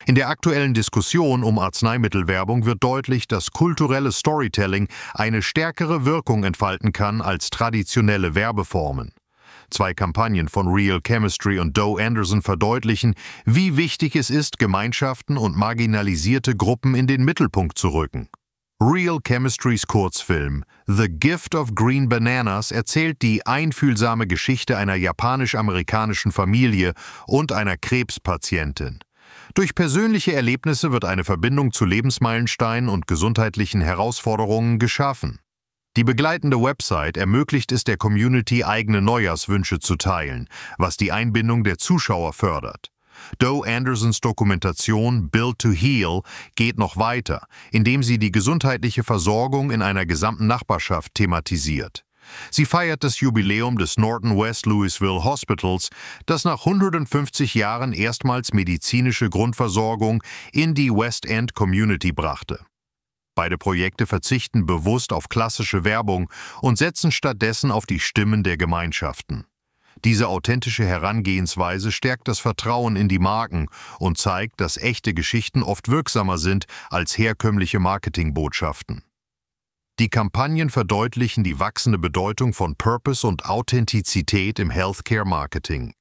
In der aktuellen Diskussion um Arzneimittelwerbung wird deutlich, dass kulturelles Storytelling eine stärkere Wirkung entfalten kann als traditionelle Werbeformen. 2 Kampagnen von Real Chemistry und Doe Anderson verdeutlichen, wie wichtig es ist, Gemeinschaften und marginalisierte Gruppen in den Mittelpunkt zu rücken. Real Chemistrys Kurzfilm The Gift of Green Bananas erzählt die einfühlsame Geschichte einer japanisch-amerikanischen Familie und einer Krebspatientin. Durch persönliche Erlebnisse wird eine Verbindung zu Lebensmeilensteinen und gesundheitlichen Herausforderungen geschaffen. Die begleitende Website ermöglicht es der Community, eigene Neujahrswünsche zu teilen, was die Einbindung der Zuschauer fördert. Doe Andersons Dokumentation Built to Heal geht noch weiter, indem sie die gesundheitliche Versorgung in einer gesamten Nachbarschaft thematisiert. Sie feiert das Jubiläum des Norton West Louisville Hospitals, das nach 150 Jahren erstmals medizinische Grundversorgung in die West End Community brachte. Beide Projekte verzichten bewusst auf klassische Werbung und setzen stattdessen auf die Stimmen der Gemeinschaften. Diese authentische Herangehensweise stärkt das Vertrauen in die Marken und zeigt, dass echte Geschichten oft wirksamer sind als herkömmliche Marketingbotschaften. Die Kampagnen verdeutlichen die wachsende Bedeutung von Purpose und Authentizität im Healthcare-Marketing.